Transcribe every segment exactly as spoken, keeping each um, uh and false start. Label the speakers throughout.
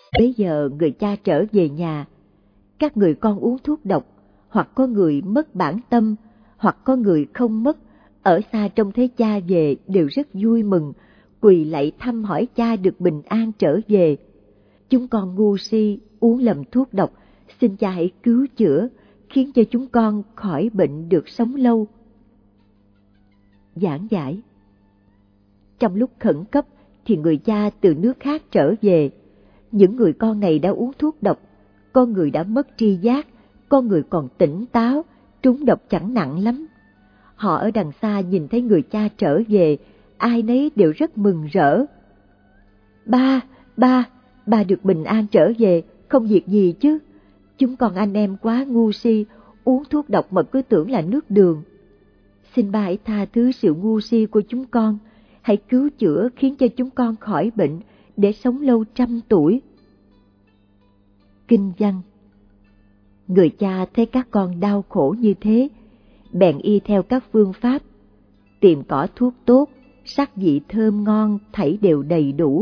Speaker 1: Bấy giờ người cha trở về nhà, các người con uống thuốc độc, hoặc có người mất bản tâm, hoặc có người không mất, ở xa trông thấy cha về đều rất vui mừng, quỳ lạy thăm hỏi cha được bình an trở về. Chúng con ngu si uống lầm thuốc độc, xin cha hãy cứu chữa, khiến cho chúng con khỏi bệnh được sống lâu. Giảng giải. Trong lúc khẩn cấp thì người cha từ nước khác trở về. Những người con này đã uống thuốc độc, con người đã mất tri giác, con người còn tỉnh táo, trúng độc chẳng nặng lắm. Họ ở đằng xa nhìn thấy người cha trở về, ai nấy đều rất mừng rỡ. Ba, ba, ba được bình an trở về, không việc gì chứ? Chúng con anh em quá ngu si, uống thuốc độc mà cứ tưởng là nước đường. Xin ba hãy tha thứ sự ngu si của chúng con, hãy cứu chữa khiến cho chúng con khỏi bệnh, để sống lâu trăm tuổi. Kinh văn. Người cha thấy các con đau khổ như thế, bèn y theo các phương pháp, tìm cỏ thuốc tốt, sắc vị thơm ngon thảy đều đầy đủ,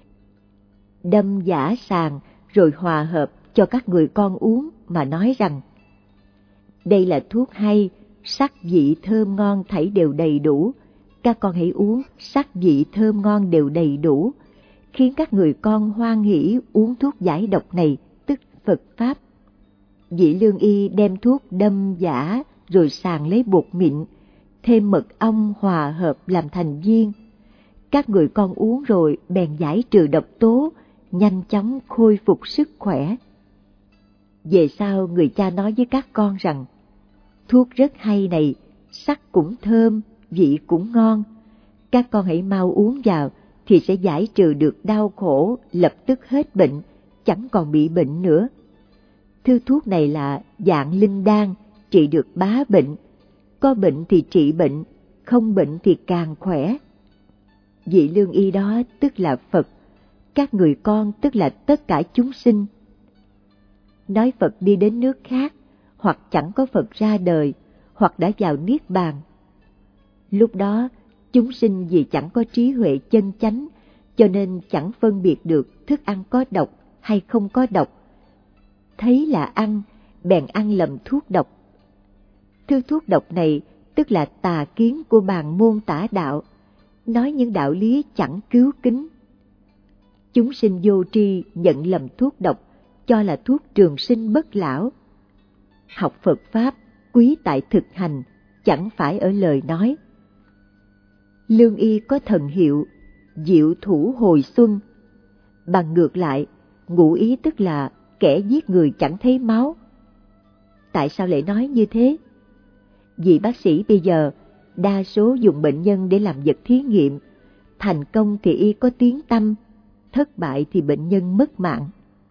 Speaker 1: đâm giã sàng rồi hòa hợp cho các người con uống mà nói rằng: đây là thuốc hay, sắc vị thơm ngon thảy đều đầy đủ, các con hãy uống, sắc vị thơm ngon đều đầy đủ, khiến các người con hoan hỉ uống thuốc giải độc này, tức Phật Pháp. Vị lương y đem thuốc đâm giã rồi sàng lấy bột mịn, thêm mật ong hòa hợp làm thành viên. Các người con uống rồi bèn giải trừ độc tố, nhanh chóng khôi phục sức khỏe. Về sau người cha nói với các con rằng: thuốc rất hay này, sắc cũng thơm, vị cũng ngon. Các con hãy mau uống vào thì sẽ giải trừ được đau khổ, lập tức hết bệnh, chẳng còn bị bệnh nữa. Thứ thuốc này là dạng linh đan, trị được bá bệnh. Có bệnh thì trị bệnh, không bệnh thì càng khỏe. Vị lương y đó tức là Phật, các người con tức là tất cả chúng sinh. Nói Phật đi đến nước khác, hoặc chẳng có Phật ra đời, hoặc đã vào Niết Bàn. Lúc đó, chúng sinh vì chẳng có trí huệ chân chánh, cho nên chẳng phân biệt được thức ăn có độc hay không có độc. Thấy là ăn, bèn ăn lầm thuốc độc. Thứ thuốc độc này tức là tà kiến của bàn môn tả đạo, nói những đạo lý chẳng cứu kính. Chúng sinh vô tri nhận lầm thuốc độc, cho là thuốc trường sinh bất lão. Học Phật Pháp, quý tại thực hành, chẳng phải ở lời nói. Lương y có thần hiệu, diệu thủ hồi xuân. Bằng ngược lại, ngụ ý tức là kẻ giết người chẳng thấy máu. Tại sao lại nói như thế? Vì bác sĩ bây giờ đa số dùng bệnh nhân để làm vật thí nghiệm. Thành công thì y có tiếng tăm, thất bại thì bệnh nhân mất mạng.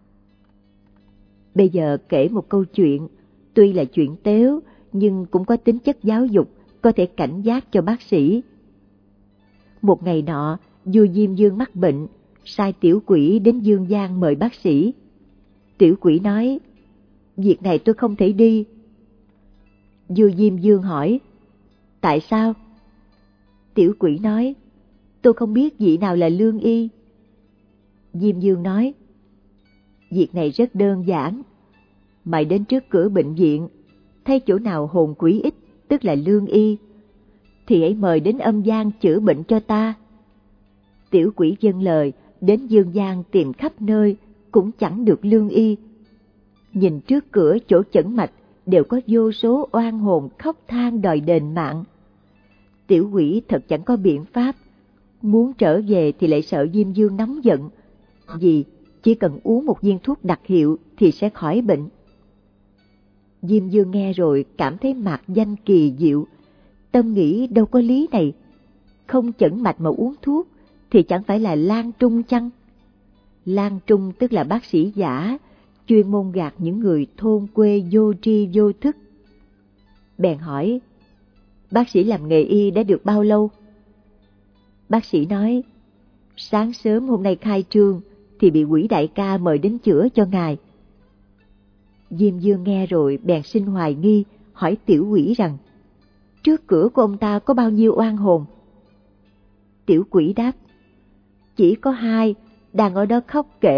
Speaker 1: Bây giờ kể một câu chuyện, tuy là chuyện tếu nhưng cũng có tính chất giáo dục, có thể cảnh giác cho bác sĩ. Một ngày nọ, vua Diêm Vương mắc bệnh, sai tiểu quỷ đến Dương Gian mời bác sĩ. Tiểu quỷ nói: việc này tôi không thể đi. Vua Diêm Vương hỏi: tại sao? Tiểu quỷ nói: tôi không biết vị nào là lương y. Diêm Vương nói: việc này rất đơn giản. Mày đến trước cửa bệnh viện, thấy chỗ nào hồn quỷ ít, tức là lương y, thì hãy mời đến âm gian chữa bệnh cho ta. Tiểu quỷ vâng lời, đến dương gian tìm khắp nơi, cũng chẳng được lương y. Nhìn trước cửa chỗ chẩn mạch, đều có vô số oan hồn khóc than đòi đền mạng. Tiểu quỷ thật chẳng có biện pháp, muốn trở về thì lại sợ Diêm Vương nóng giận, vì chỉ cần uống một viên thuốc đặc hiệu thì sẽ khỏi bệnh. Diêm Vương nghe rồi cảm thấy mạc danh kỳ diệu, tâm nghĩ đâu có lý này, không chẩn mạch mà uống thuốc thì chẳng phải là lang trung chăng? Lang trung tức là bác sĩ giả, chuyên môn gạt những người thôn quê vô tri vô thức. Bèn hỏi: bác sĩ làm nghề y đã được bao lâu? Bác sĩ nói: sáng sớm hôm nay khai trương thì bị quỷ đại ca mời đến chữa cho ngài. Diêm Vương nghe rồi bèn sinh hoài nghi, hỏi tiểu quỷ rằng: trước cửa của ông ta có bao nhiêu oan hồn? Tiểu quỷ đáp: chỉ có hai, đang ở đó khóc kể,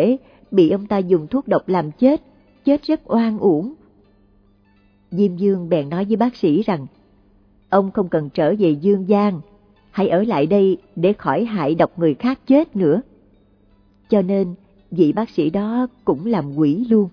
Speaker 1: bị ông ta dùng thuốc độc làm chết, chết rất oan uổng. Diêm Vương bèn nói với bác sĩ rằng, ông không cần trở về Dương Gian, hãy ở lại đây để khỏi hại độc người khác chết nữa. Cho nên vị bác sĩ đó cũng làm quỷ luôn.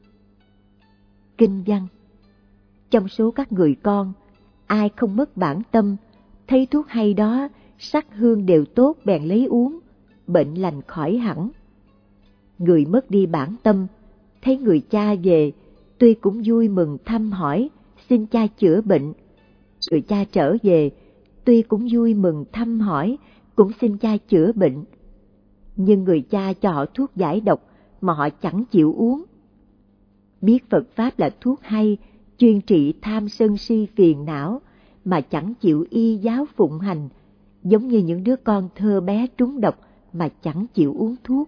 Speaker 1: Kinh văn: trong số các người con, ai không mất bản tâm, thấy thuốc hay đó, sắc hương đều tốt bèn lấy uống, bệnh lành khỏi hẳn. Người mất đi bản tâm, thấy người cha về, tuy cũng vui mừng thăm hỏi, xin cha chữa bệnh. Người cha trở về, tuy cũng vui mừng thăm hỏi, cũng xin cha chữa bệnh. Nhưng người cha cho họ thuốc giải độc mà họ chẳng chịu uống. Biết Phật Pháp là thuốc hay, chuyên trị tham sân si phiền não, mà chẳng chịu y giáo phụng hành, giống như những đứa con thơ bé trúng độc mà chẳng chịu uống thuốc.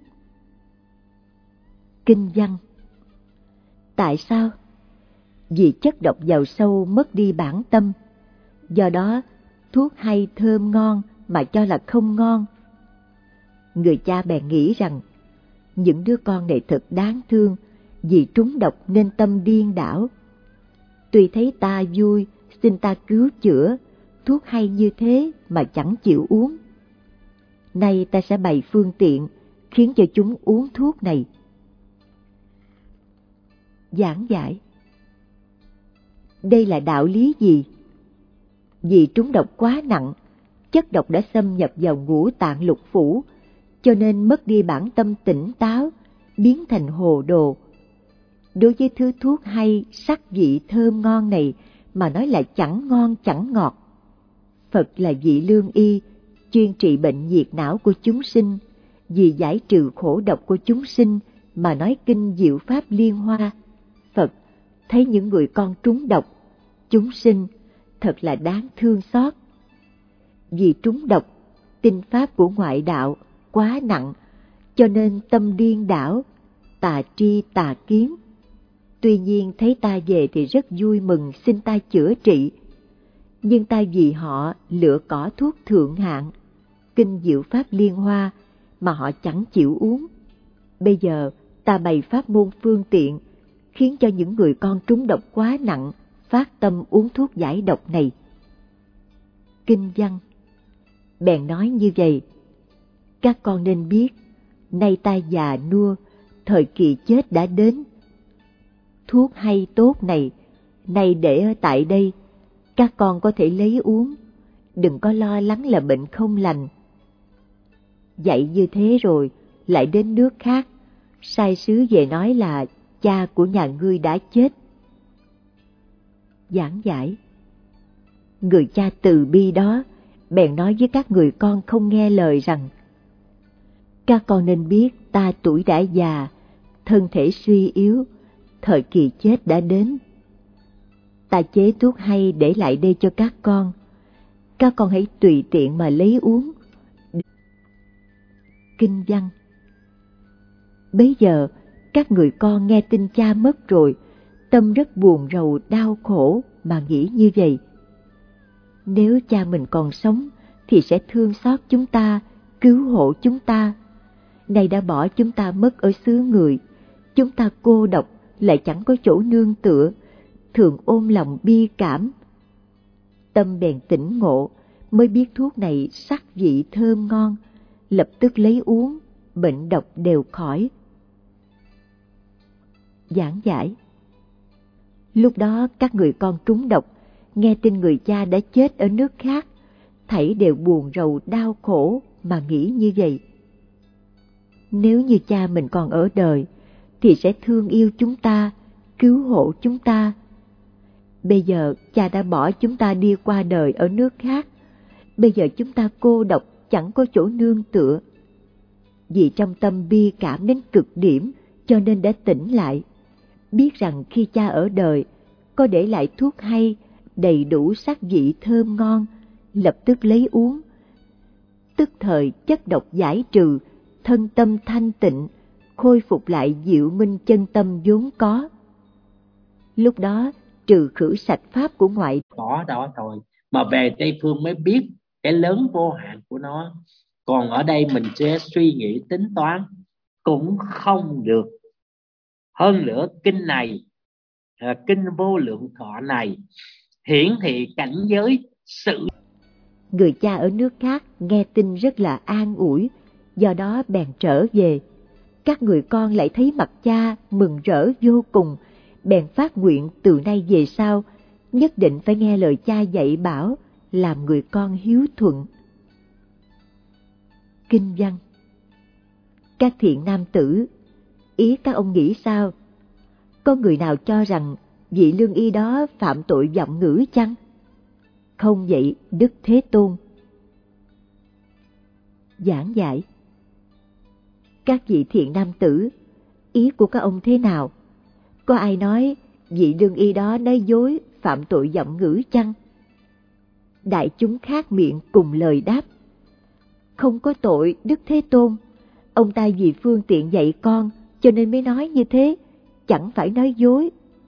Speaker 1: Kinh văn: tại sao? Vì chất độc vào sâu mất đi bản tâm, do đó thuốc hay thơm ngon mà cho là không ngon. Người cha bèn nghĩ rằng, những đứa con này thật đáng thương, vì trúng độc nên tâm điên đảo. Tuy thấy ta vui, xin ta cứu chữa, thuốc hay như thế mà chẳng chịu uống. Nay ta sẽ bày phương tiện, khiến cho chúng uống thuốc này. Giảng giải: đây là đạo lý gì? Vì trúng độc quá nặng, chất độc đã xâm nhập vào ngũ tạng lục phủ, cho nên mất đi bản tâm tỉnh táo, biến thành hồ đồ. Đối với thứ thuốc hay, sắc vị thơm ngon này mà nói là chẳng ngon chẳng ngọt. Phật là vị lương y, chuyên trị bệnh diệt não của chúng sinh, vì giải trừ khổ độc của chúng sinh mà nói kinh diệu pháp liên hoa. Phật thấy những người con trúng độc, chúng sinh thật là đáng thương xót. Vì trúng độc, tinh pháp của ngoại đạo quá nặng, cho nên tâm điên đảo, tà tri tà kiến. Tuy nhiên thấy ta về thì rất vui mừng, xin ta chữa trị. Nhưng ta vì họ lựa cỏ thuốc thượng hạng, kinh diệu pháp liên hoa, mà họ chẳng chịu uống. Bây giờ ta bày pháp môn phương tiện, khiến cho những người con trúng độc quá nặng phát tâm uống thuốc giải độc này. Kinh văn: bèn nói như vậy, các con nên biết, nay ta già nua, thời kỳ chết đã đến. Thuốc hay tốt này, nay để ở tại đây, các con có thể lấy uống, đừng có lo lắng là bệnh không lành. Dạy như thế rồi, lại đến nước khác, sai sứ về nói là cha của nhà ngươi đã chết. Giảng giải: người cha từ bi đó bèn nói với các người con không nghe lời rằng, các con nên biết ta tuổi đã già, thân thể suy yếu, thời kỳ chết đã đến. Ta chế thuốc hay để lại đây cho các con, các con hãy tùy tiện mà lấy uống. Kinh văn: bấy giờ các người con nghe tin cha mất rồi, tâm rất buồn rầu đau khổ mà nghĩ như vậy. Nếu cha mình còn sống thì sẽ thương xót chúng ta, cứu hộ chúng ta. Nay đã bỏ chúng ta mất ở xứ người, chúng ta cô độc lại chẳng có chỗ nương tựa, thường ôm lòng bi cảm. Tâm bèn tỉnh ngộ, mới biết thuốc này sắc vị thơm ngon, lập tức lấy uống, bệnh độc đều khỏi. Giảng giải: lúc đó các người con trúng độc, nghe tin người cha đã chết ở nước khác, thảy đều buồn rầu đau khổ mà nghĩ như vậy. Nếu như cha mình còn ở đời, thì sẽ thương yêu chúng ta, cứu hộ chúng ta. Bây giờ cha đã bỏ chúng ta đi qua đời ở nước khác, bây giờ chúng ta cô độc chẳng có chỗ nương tựa. Vì trong tâm bi cảm đến cực điểm, cho nên đã tỉnh lại, biết rằng khi cha ở đời có để lại thuốc hay, đầy đủ sắc vị thơm ngon, lập tức lấy uống. Tức thời chất độc giải trừ, thân tâm thanh tịnh, khôi phục lại diệu minh chân tâm vốn có. Lúc đó trừ khử sạch pháp của ngoại
Speaker 2: cỏ đó thôi, mà về Tây Phương mới biết cái lớn vô hạn của nó. Còn ở đây mình sẽ suy nghĩ tính toán, cũng không được. Hơn nữa kinh này, kinh Vô Lượng Thọ này hiển thị cảnh giới sự.
Speaker 1: Người cha ở nước khác nghe tin rất là an ủi, do đó bèn trở về. Các người con lại thấy mặt cha mừng rỡ vô cùng, bèn phát nguyện từ nay về sau nhất định phải nghe lời cha dạy bảo, làm người con hiếu thuận. Kinh văn: Các thiện nam tử, ý các ông nghĩ sao? Có người nào cho rằng vị lương y đó phạm tội vọng ngữ chăng? Không vậy, Đức Thế Tôn. Giảng giải: Các vị thiện nam tử, ý của các ông thế nào? Có ai nói vị lương y đó nói dối phạm tội vọng ngữ chăng? Đại chúng khác miệng cùng lời đáp: Không có tội, Đức Thế Tôn. Ông ta vì phương tiện dạy con cho nên mới nói như thế, chẳng phải nói dối.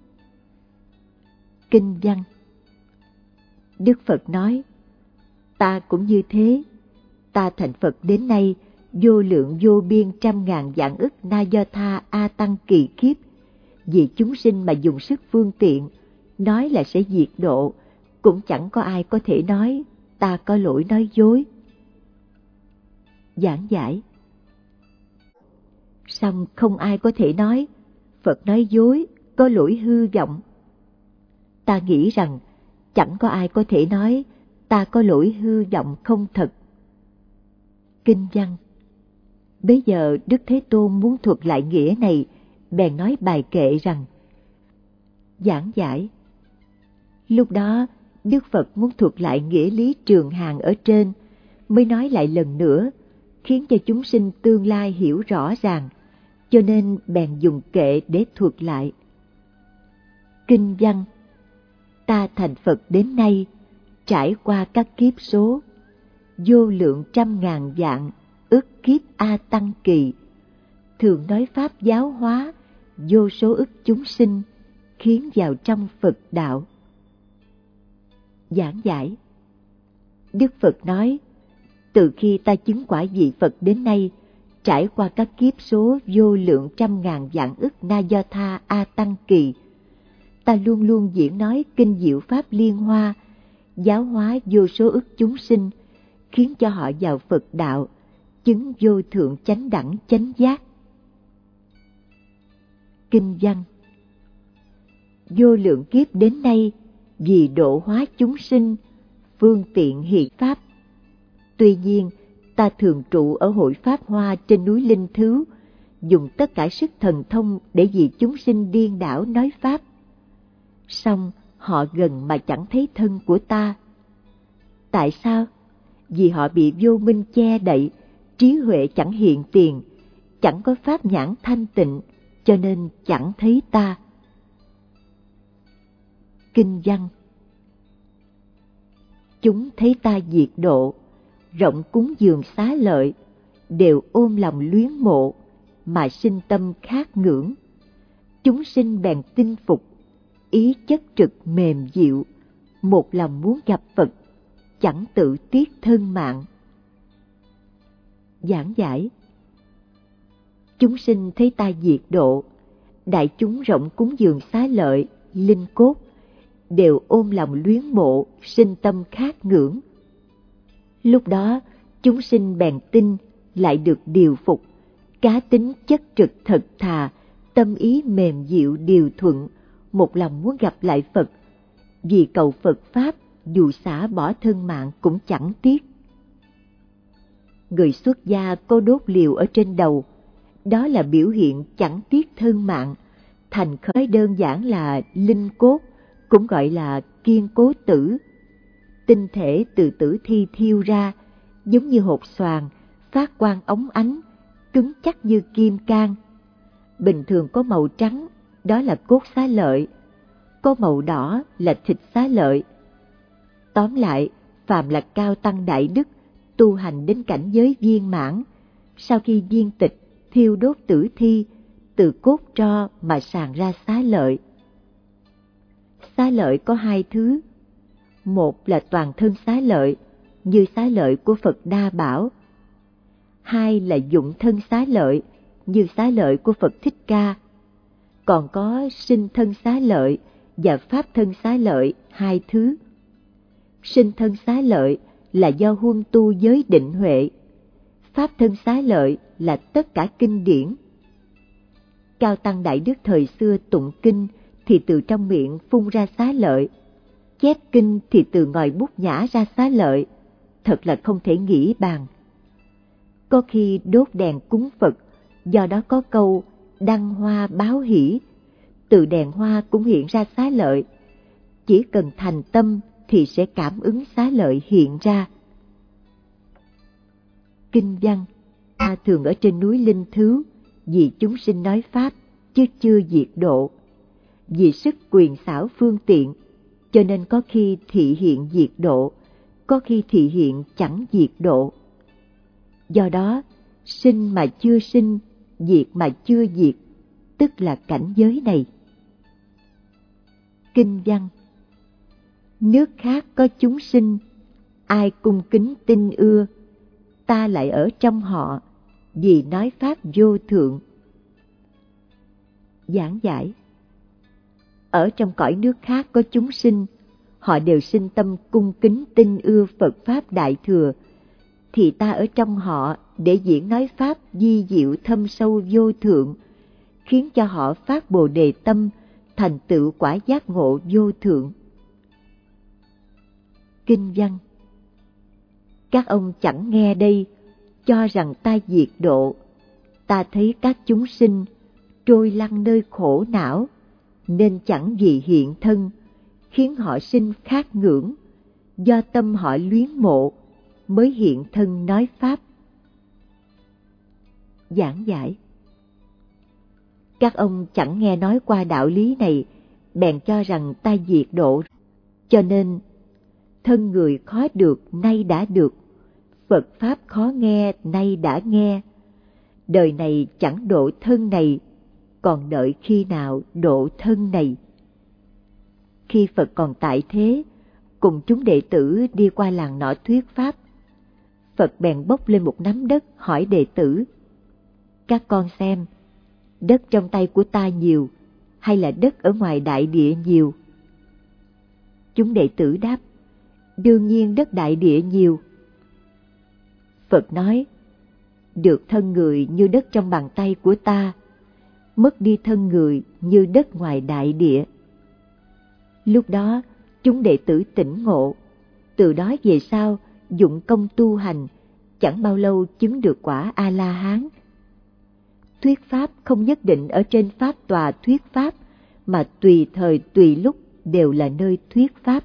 Speaker 1: Kinh văn: Đức Phật nói: Ta cũng như thế. Ta thành Phật đến nay vô lượng vô biên trăm ngàn vạn ức na do tha a tăng kỳ kiếp, vì chúng sinh mà dùng sức phương tiện nói là sẽ diệt độ, cũng chẳng có ai có thể nói ta có lỗi nói dối. Giảng giải: Song không ai có thể nói Phật nói dối, có lỗi hư vọng. Ta nghĩ rằng chẳng có ai có thể nói ta có lỗi hư vọng không thật. Kinh văn: Bây giờ Đức Thế Tôn muốn thuật lại nghĩa này, bèn nói bài kệ rằng. Giảng giải: Lúc đó Đức Phật muốn thuật lại nghĩa lý trường hàng ở trên, mới nói lại lần nữa, khiến cho chúng sinh tương lai hiểu rõ ràng, cho nên bèn dùng kệ để thuật lại. Kinh văn: Ta thành Phật đến nay, trải qua các kiếp số, vô lượng trăm ngàn vạn ức kiếp A Tăng Kỳ, thường nói pháp giáo hóa vô số ức chúng sinh, khiến vào trong Phật đạo. Giảng giải: Đức Phật nói, từ khi ta chứng quả vị Phật đến nay, trải qua các kiếp số vô lượng trăm ngàn vạn ức na do tha A Tăng Kỳ, ta luôn luôn diễn nói kinh diệu pháp liên hoa, giáo hóa vô số ức chúng sinh, khiến cho họ vào Phật đạo, chứng vô thượng chánh đẳng chánh giác. Kinh văn: Vô lượng kiếp đến nay, vì độ hóa chúng sinh, phương tiện hiện pháp. Tuy nhiên, ta thường trụ ở hội Pháp Hoa trên núi Linh Thứu, dùng tất cả sức thần thông để vì chúng sinh điên đảo nói pháp. Song họ gần mà chẳng thấy thân của ta. Tại sao? Vì họ bị vô minh che đậy, trí huệ chẳng hiện tiền, chẳng có pháp nhãn thanh tịnh, cho nên chẳng thấy ta. Kinh văn: Chúng thấy ta diệt độ, rộng cúng dường xá lợi, đều ôm lòng luyến mộ, mà sinh tâm khát ngưỡng. Chúng sinh bèn tin phục, ý chất trực mềm dịu, một lòng muốn gặp Phật, chẳng tự tiếc thân mạng. Giảng giải: Chúng sinh thấy ta diệt độ, đại chúng rộng cúng dường xá lợi, linh cốt, đều ôm lòng luyến mộ, sinh tâm khát ngưỡng. Lúc đó, chúng sinh bèn tin, lại được điều phục, cá tính chất trực thật thà, tâm ý mềm dịu điều thuận, một lòng muốn gặp lại Phật, vì cầu Phật Pháp, dù xả bỏ thân mạng cũng chẳng tiếc. Người xuất gia có đốt liều ở trên đầu, đó là biểu hiện chẳng tiếc thân mạng, thành khởi đơn giản là linh cốt, cũng gọi là kiên cố tử. Tinh thể từ tử thi thiêu ra, giống như hột xoàn, phát quang óng ánh, cứng chắc như kim cang. Bình thường có màu trắng, đó là cốt xá lợi, có màu đỏ là thịt xá lợi. Tóm lại, phàm là cao tăng đại đức, tu hành đến cảnh giới viên mãn, sau khi viên tịch, thiêu đốt tử thi, từ cốt tro mà sàng ra xá lợi. Xá lợi có hai thứ. Một là toàn thân xá lợi, như xá lợi của Phật Đa Bảo. Hai là dụng thân xá lợi, như xá lợi của Phật Thích Ca, còn có sinh thân xá lợi và pháp thân xá lợi hai thứ. Sinh thân xá lợi là do huân tu giới định huệ, pháp thân xá lợi là tất cả kinh điển. Cao tăng đại đức thời xưa tụng kinh thì từ trong miệng phun ra xá lợi, chép kinh thì từ ngòi bút nhả ra xá lợi, thật là không thể nghĩ bàn. Có khi đốt đèn cúng Phật, do đó có câu đăng hoa báo hỷ, từ đèn hoa cũng hiện ra xá lợi, chỉ cần thành tâm thì sẽ cảm ứng xá lợi hiện ra. Kinh văn ta thường ở trên núi Linh Thứu, vì chúng sinh nói pháp chứ chưa diệt độ. Vì sức quyền xảo phương tiện, cho nên có khi thị hiện diệt độ, có khi thị hiện chẳng diệt độ. Do đó, sinh mà chưa sinh, diệt mà chưa diệt, tức là cảnh giới này. Kinh văn nước khác có chúng sinh, ai cung kính tin ưa, ta lại ở trong họ, vì nói pháp vô thượng. Giảng giải ở trong cõi nước khác có chúng sinh, họ đều sinh tâm cung kính tin ưa Phật Pháp Đại Thừa, thì ta ở trong họ để diễn nói Pháp di diệu thâm sâu vô thượng, khiến cho họ phát Bồ Đề tâm, thành tựu quả giác ngộ vô thượng. Kinh văn các ông chẳng nghe đây, cho rằng ta diệt độ, ta thấy các chúng sinh trôi lăn nơi khổ não, nên chẳng vì hiện thân, khiến họ sinh khát ngưỡng, do tâm họ luyến mộ, mới hiện thân nói Pháp. Giảng giải các ông chẳng nghe nói qua đạo lý này, bèn cho rằng ta diệt độ, cho nên thân người khó được nay đã được, Phật Pháp khó nghe nay đã nghe. Đời này chẳng độ thân này, còn đợi khi nào độ thân này. Khi Phật còn tại thế, cùng chúng đệ tử đi qua làng nọ thuyết Pháp. Phật bèn bốc lên một nắm đất hỏi đệ tử: các con xem, đất trong tay của ta nhiều, hay là đất ở ngoài đại địa nhiều? Chúng đệ tử đáp: đương nhiên đất đại địa nhiều. Phật nói: được thân người như đất trong bàn tay của ta, mất đi thân người như đất ngoài đại địa. Lúc đó chúng đệ tử tỉnh ngộ, từ đó về sau dụng công tu hành, chẳng bao lâu chứng được quả A-la-hán. Thuyết Pháp không nhất định ở trên Pháp tòa thuyết Pháp, mà tùy thời tùy lúc đều là nơi thuyết Pháp.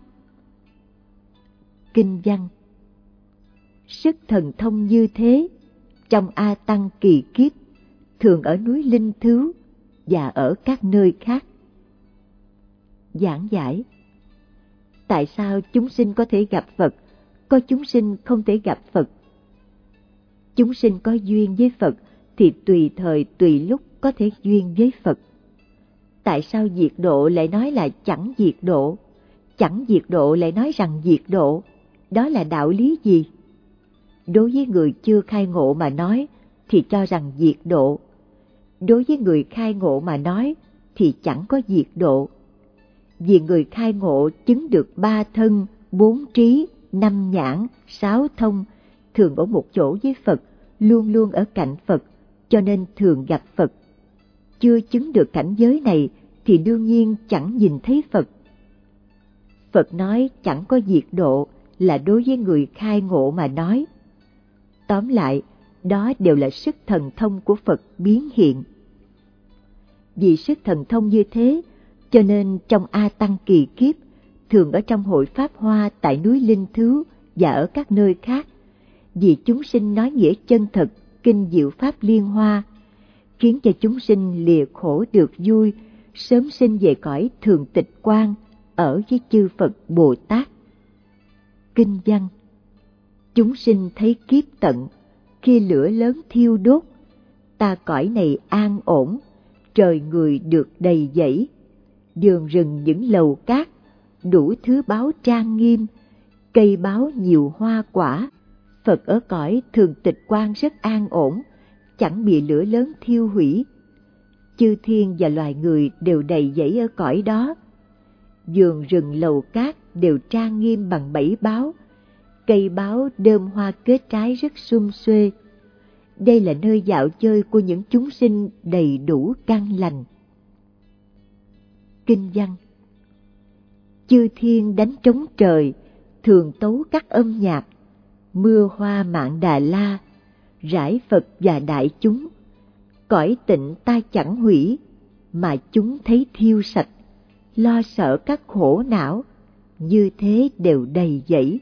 Speaker 1: Kinh văn sức thần thông như thế, trong A Tăng kỳ kiếp, thường ở núi Linh Thứu và ở các nơi khác. Giảng giải tại sao chúng sinh có thể gặp Phật, có chúng sinh không thể gặp Phật? Chúng sinh có duyên với Phật thì tùy thời tùy lúc có thể duyên với Phật. Tại sao diệt độ lại nói là chẳng diệt độ, chẳng diệt độ lại nói rằng diệt độ? Đó là đạo lý gì? Đối với người chưa khai ngộ mà nói thì cho rằng diệt độ, đối với người khai ngộ mà nói thì chẳng có diệt độ. Vì người khai ngộ chứng được ba thân, bốn trí, năm nhãn, sáu thông, thường ở một chỗ với Phật, luôn luôn ở cạnh Phật, cho nên thường gặp Phật. Chưa chứng được cảnh giới này thì đương nhiên chẳng nhìn thấy Phật. Phật nói chẳng có diệt độ là đối với người khai ngộ mà nói. Tóm lại, đó đều là sức thần thông của Phật biến hiện. Vì sức thần thông như thế, cho nên trong A Tăng kỳ kiếp, thường ở trong hội Pháp Hoa tại núi Linh Thứu và ở các nơi khác, vì chúng sinh nói nghĩa chân thật, kinh diệu Pháp Liên Hoa, khiến cho chúng sinh lìa khổ được vui, sớm sinh về cõi thường tịch quan, ở với chư Phật Bồ Tát. Kinh văn chúng sinh thấy kiếp tận, khi lửa lớn thiêu đốt, ta cõi này an ổn, trời người được đầy dẫy, đường rừng những lầu cát, đủ thứ báu trang nghiêm, cây báu nhiều hoa quả. Phật ở cõi thường tịch quan rất an ổn, chẳng bị lửa lớn thiêu hủy. Chư thiên và loài người đều đầy dẫy ở cõi đó. Vườn rừng lầu cát đều trang nghiêm bằng bảy báo. Cây báo đơm hoa kết trái rất sum xuê. Đây là nơi dạo chơi của những chúng sinh đầy đủ căn lành. Kinh văn: chư thiên đánh trống trời, thường tấu các âm nhạc, mưa hoa Mạn Đà La, rải Phật và đại chúng. Cõi tịnh ta chẳng hủy, mà chúng thấy thiêu sạch, lo sợ các khổ não, như thế đều đầy dẫy.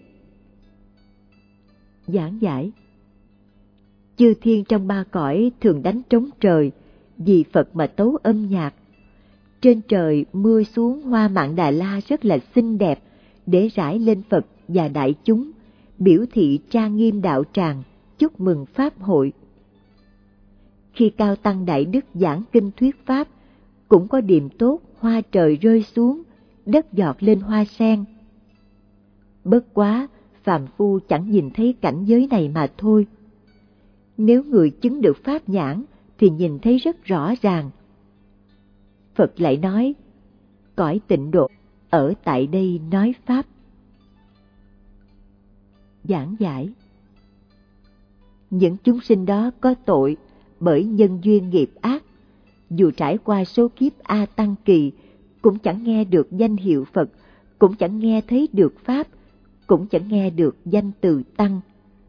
Speaker 1: Giảng giải: chư thiên trong ba cõi thường đánh trống trời, vì Phật mà tấu âm nhạc. Trên trời mưa xuống hoa Mạn Đà La rất là xinh đẹp, để rải lên Phật và đại chúng, biểu thị trang nghiêm đạo tràng, chúc mừng Pháp hội. Khi Cao Tăng Đại Đức giảng kinh thuyết Pháp, cũng có điềm tốt hoa trời rơi xuống, đất giọt lên hoa sen. Bất quá, phàm phu chẳng nhìn thấy cảnh giới này mà thôi. Nếu người chứng được Pháp nhãn thì nhìn thấy rất rõ ràng. Phật lại nói, cõi tịnh độ ở tại đây nói Pháp. Giảng giải: những chúng sinh đó có tội bởi nhân duyên nghiệp ác, dù trải qua số kiếp A Tăng kỳ, cũng chẳng nghe được danh hiệu Phật, cũng chẳng nghe thấy được Pháp, cũng chẳng nghe được danh từ Tăng.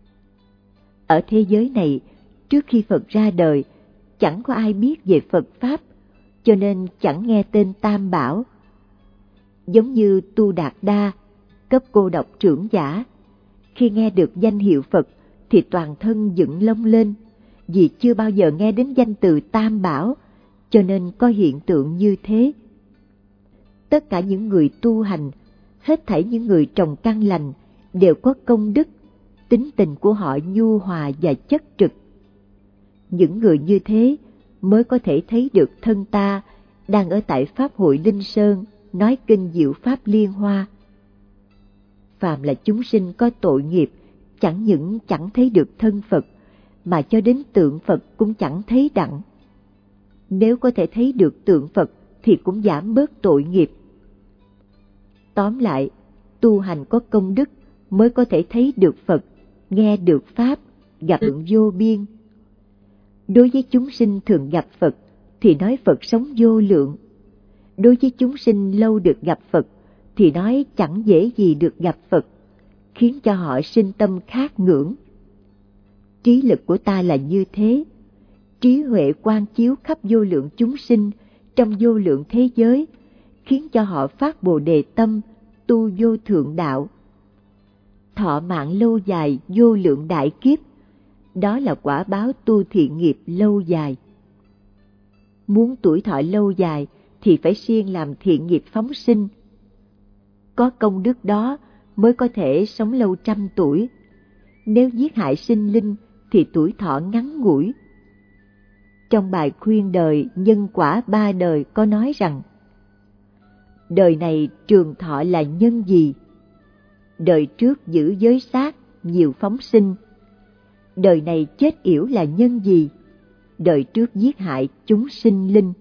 Speaker 1: Ở thế giới này, trước khi Phật ra đời, chẳng có ai biết về Phật Pháp, cho nên chẳng nghe tên Tam Bảo. Giống như Tu Đạt Đa, cấp cô độc trưởng giả, khi nghe được danh hiệu Phật thì toàn thân dựng lông lên, vì chưa bao giờ nghe đến danh từ Tam Bảo, cho nên có hiện tượng như thế. Tất cả những người tu hành, hết thảy những người trồng căn lành, đều có công đức, tính tình của họ nhu hòa và chất trực. Những người như thế mới có thể thấy được thân ta đang ở tại Pháp hội Linh Sơn nói kinh diệu Pháp Liên Hoa. Phàm là chúng sinh có tội nghiệp, chẳng những chẳng thấy được thân Phật, mà cho đến tượng Phật cũng chẳng thấy đặng. Nếu có thể thấy được tượng Phật thì cũng giảm bớt tội nghiệp. Tóm lại, tu hành có công đức mới có thể thấy được Phật, nghe được Pháp, gặp lượng vô biên. Đối với chúng sinh thường gặp Phật thì nói Phật sống vô lượng. Đối với chúng sinh lâu được gặp Phật thì nói chẳng dễ gì được gặp Phật, khiến cho họ sinh tâm khát ngưỡng. Trí lực của ta là như thế. Trí huệ quang chiếu khắp vô lượng chúng sinh trong vô lượng thế giới, khiến cho họ phát Bồ Đề tâm, tu vô thượng đạo. Thọ mạng lâu dài vô lượng đại kiếp, đó là quả báo tu thiện nghiệp lâu dài. Muốn tuổi thọ lâu dài thì phải siêng làm thiện nghiệp phóng sinh. Có công đức đó mới có thể sống lâu trăm tuổi. Nếu giết hại sinh linh thì tuổi thọ ngắn ngủi. Trong bài khuyên đời nhân quả ba đời có nói rằng, đời này trường thọ là nhân gì? Đời trước giữ giới sát, nhiều phóng sinh. Đời này chết yểu là nhân gì? Đời trước giết hại chúng sinh linh.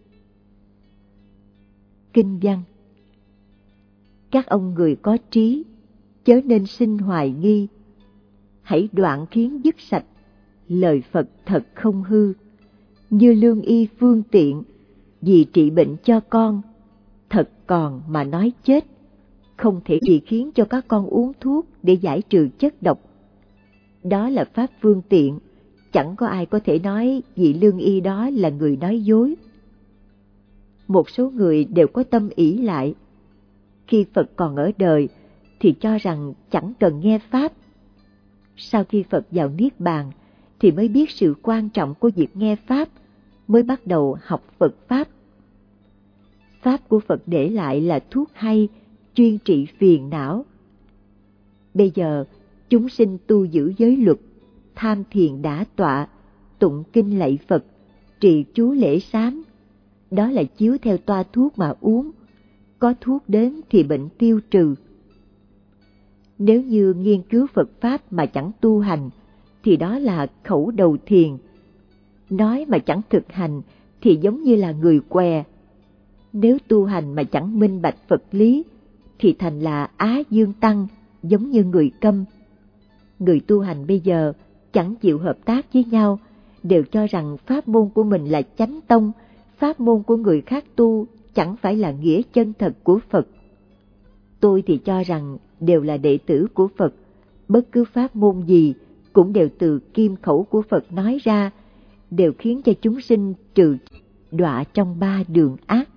Speaker 1: Kinh văn: các ông người có trí, chớ nên sinh hoài nghi. Hãy đoạn khiến dứt sạch, lời Phật thật không hư. Như lương y phương tiện, vì trị bệnh cho con, thật còn mà nói chết. Không thể chỉ khiến cho các con uống thuốc để giải trừ chất độc. Đó là pháp phương tiện, chẳng có ai có thể nói vị lương y đó là người nói dối. Một số người đều có tâm ỷ lại. Khi Phật còn ở đời thì cho rằng chẳng cần nghe Pháp. Sau khi Phật vào Niết Bàn thì mới biết sự quan trọng của việc nghe Pháp, mới bắt đầu học Phật Pháp. Pháp của Phật để lại là thuốc hay, chuyên trị phiền não. Bây giờ, chúng sinh tu giữ giới luật, tham thiền đã tọa, tụng kinh lạy Phật, trì chú lễ sám. Đó là chiếu theo toa thuốc mà uống. Có thuốc đến thì bệnh tiêu trừ. Nếu như nghiên cứu Phật Pháp mà chẳng tu hành, thì đó là khẩu đầu thiền. nói mà chẳng thực hành thì giống như là người què. Nếu tu hành mà chẳng minh bạch Phật lý thì thành là Á Dương Tăng, giống như người câm. Người tu hành bây giờ chẳng chịu hợp tác với nhau, đều cho rằng pháp môn của mình là chánh tông, pháp môn của người khác tu chẳng phải là nghĩa chân thật của Phật. Tôi thì cho rằng đều là đệ tử của Phật, bất cứ pháp môn gì cũng đều từ kim khẩu của Phật nói ra, đều khiến cho chúng sinh trừ đọa trong ba đường ác.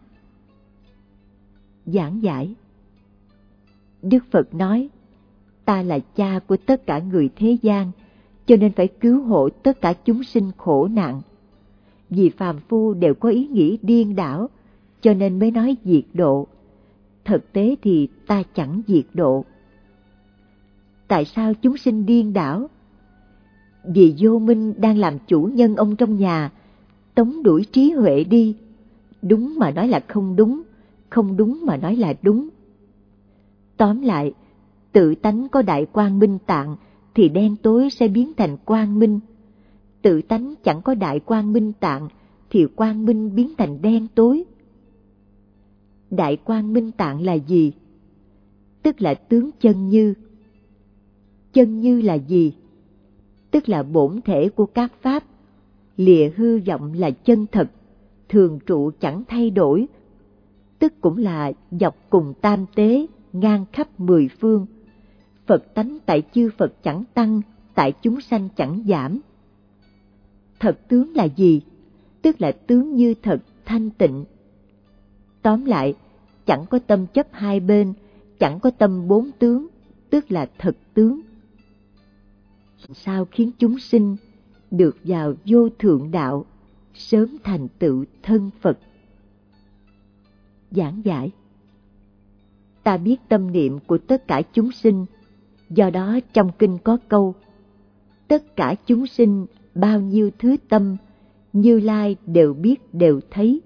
Speaker 1: Giảng giải. Đức Phật nói, ta là cha của tất cả người thế gian, cho nên phải cứu hộ tất cả chúng sinh khổ nạn. Vì phàm phu đều có ý nghĩ điên đảo, cho nên mới nói diệt độ. Thực tế thì ta chẳng diệt độ. Tại sao chúng sinh điên đảo? Vì vô minh đang làm chủ nhân ông trong nhà, tống đuổi trí huệ đi. Đúng mà nói là không đúng, không đúng mà nói là đúng. Tóm lại, tự tánh có đại quang minh tạng thì đen tối sẽ biến thành quang minh. Tự tánh chẳng có đại quang minh tạng thì quang minh biến thành đen tối. Đại quang minh tạng là gì? Tức là tướng chân như. Chân như là gì? Tức là bổn thể của các pháp, lìa hư vọng là chân thật, thường trụ chẳng thay đổi. Tức cũng là dọc cùng tam tế, ngang khắp mười phương. Phật tánh tại chư Phật chẳng tăng, tại chúng sanh chẳng giảm. Thật tướng là gì? Tức là tướng như thật, thanh tịnh. Tóm lại, chẳng có tâm chấp hai bên, chẳng có tâm bốn tướng, tức là thật tướng. Sao khiến chúng sinh được vào vô thượng đạo, sớm thành tựu thân Phật? Giảng giải. Ta biết tâm niệm của tất cả chúng sinh, do đó trong kinh có câu, tất cả chúng sinh bao nhiêu thứ tâm, Như Lai đều biết đều thấy.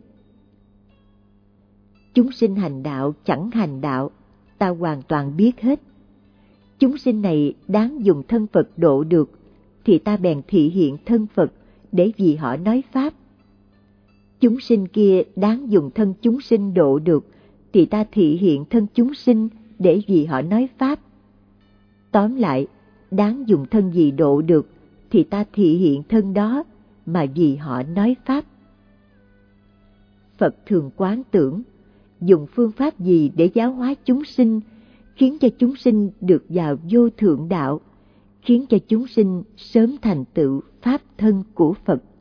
Speaker 1: Chúng sinh hành đạo chẳng hành đạo, ta hoàn toàn biết hết. Chúng sinh này đáng dùng thân Phật độ được, thì ta bèn thị hiện thân Phật để vì họ nói Pháp. Chúng sinh kia đáng dùng thân chúng sinh độ được, thì ta thị hiện thân chúng sinh để vì họ nói Pháp. Tóm lại, đáng dùng thân gì độ được, thì ta thị hiện thân đó mà vì họ nói Pháp. Phật thường quán tưởng, dùng phương pháp gì để giáo hóa chúng sinh, khiến cho chúng sinh được vào vô thượng đạo, khiến cho chúng sinh sớm thành tựu Pháp thân của Phật.